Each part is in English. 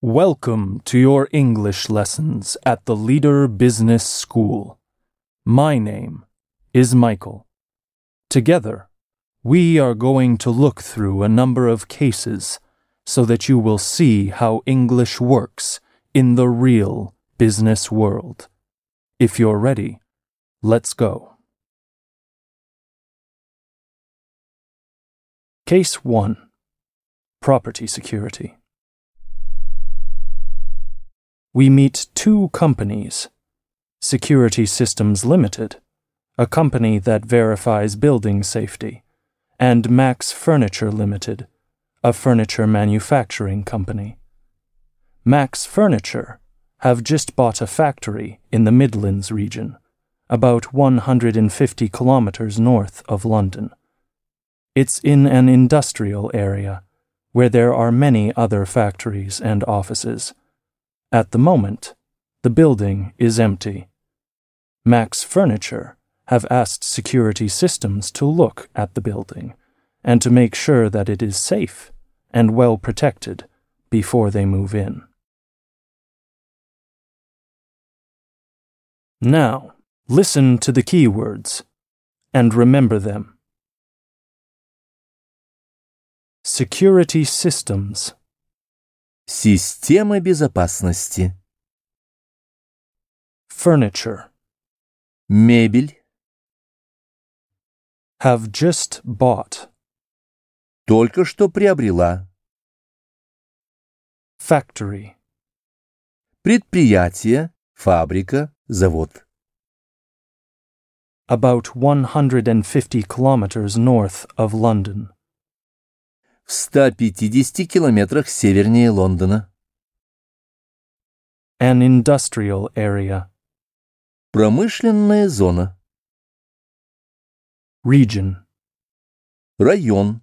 Welcome to your English lessons at the Leader Business School. My name is Michael. Together, we are going to look through a number of cases so that you will see how English works in the real business world. If you're ready, let's go. Case 1. Property Security. We meet two companies, Security Systems Limited, a company that verifies building safety, and Max Furniture Limited, a furniture manufacturing company. Max Furniture have just bought a factory in the Midlands region, about 150 kilometers north of London. It's in an industrial area where there are many other factories and offices. At the moment, the building is empty. Max Furniture have asked Security Systems to look at the building and to make sure that it is safe and well protected before they move in. Now, listen to the keywords and remember them. Security Systems. Система безопасности. Furniture. Мебель. Have just bought. Только что приобрела. Factory. Предприятие, фабрика, завод. About 150 kilometers north of London. В 150 километрах севернее Лондона. An industrial area. Промышленная зона. Region. Район.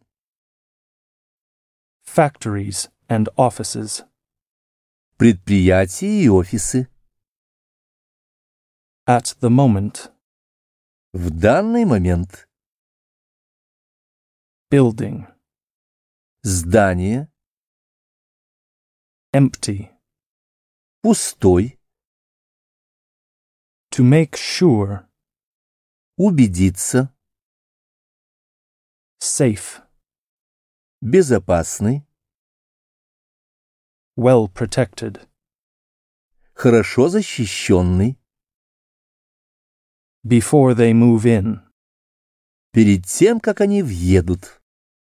Factories and offices. Предприятия и офисы. At the moment. В данный момент. Building. Здание. Empty. Пустой. To make sure. Убедиться. Safe. Безопасный. Well protected. Хорошо защищенный. Before they move in. Перед тем, как они въедут.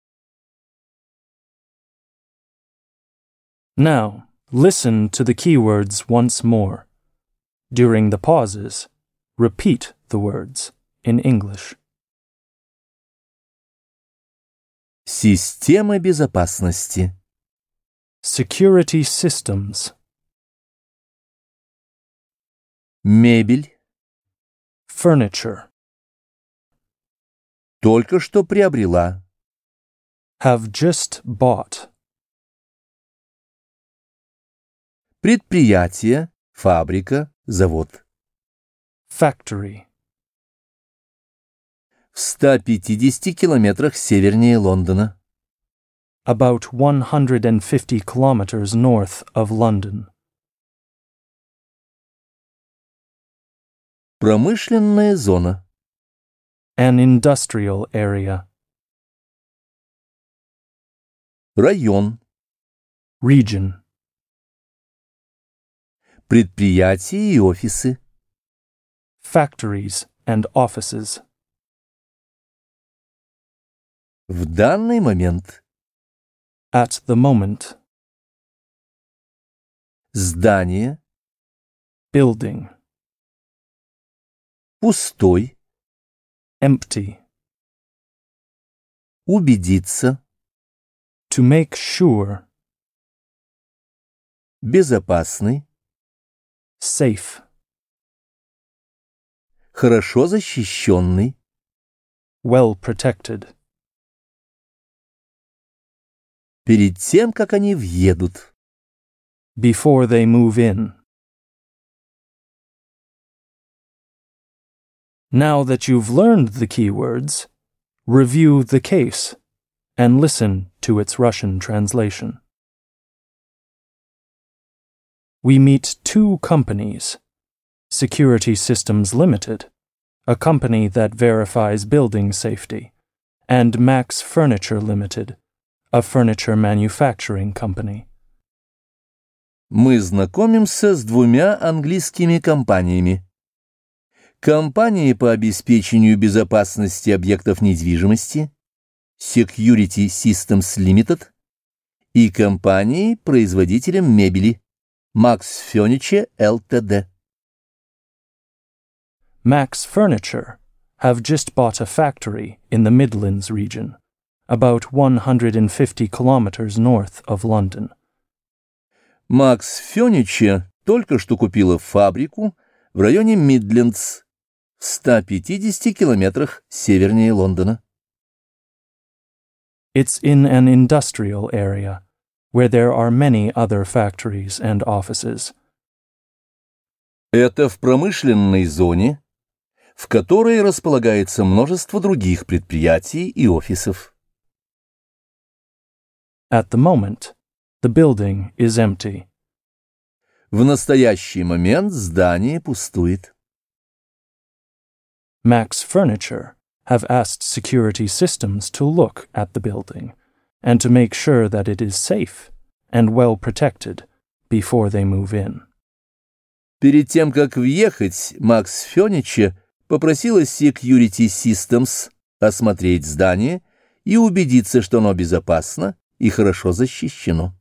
Now, listen to the keywords once more. During the pauses, repeat the words in English. Система безопасности. Security Systems. Мебель. Furniture. Только что приобрела. Have just bought. Предприятие, фабрика, завод. Factory. В 150 километрах севернее Лондона. About 150 kilometers north of London. Промышленная зона. An industrial area. Район. Region. Предприятия и офисы. Factories and offices. В данный момент. At the moment. Здание. Building. Пустой. Empty. Убедиться. To make sure. Безопасный. Safe. Хорошо защищенный. Well protected. Перед тем, как они въедут. Before they move in. Now that you've learned the keywords, review the case and listen to its Russian translation. We meet two companies. Security Systems Limited, a company that verifies building safety, and Max Furniture Limited, a furniture manufacturing company. Мы знакомимся с двумя английскими компаниями. Компанией по обеспечению безопасности объектов недвижимости Security Systems Limited и компанией-производителем мебели Max Furniture Ltd. Max Furniture have just bought a factory in the Midlands region, about 150 kilometers north of London. Max Furniture только что купила фабрику в районе Мидлендс, в 150 километрах севернее Лондона. It's in an industrial area, where there are many other factories and offices. Это в промышленной зоне, в которой располагается множество других предприятий и офисов. At the moment, the building is empty. В настоящий момент здание пустует. Max Furniture have asked Security Systems to look at the building and to make sure that it is safe and well protected before they move in. Перед тем, как въехать, Max Furniture попросила Security Systems осмотреть здание и убедиться, что оно безопасно и хорошо защищено.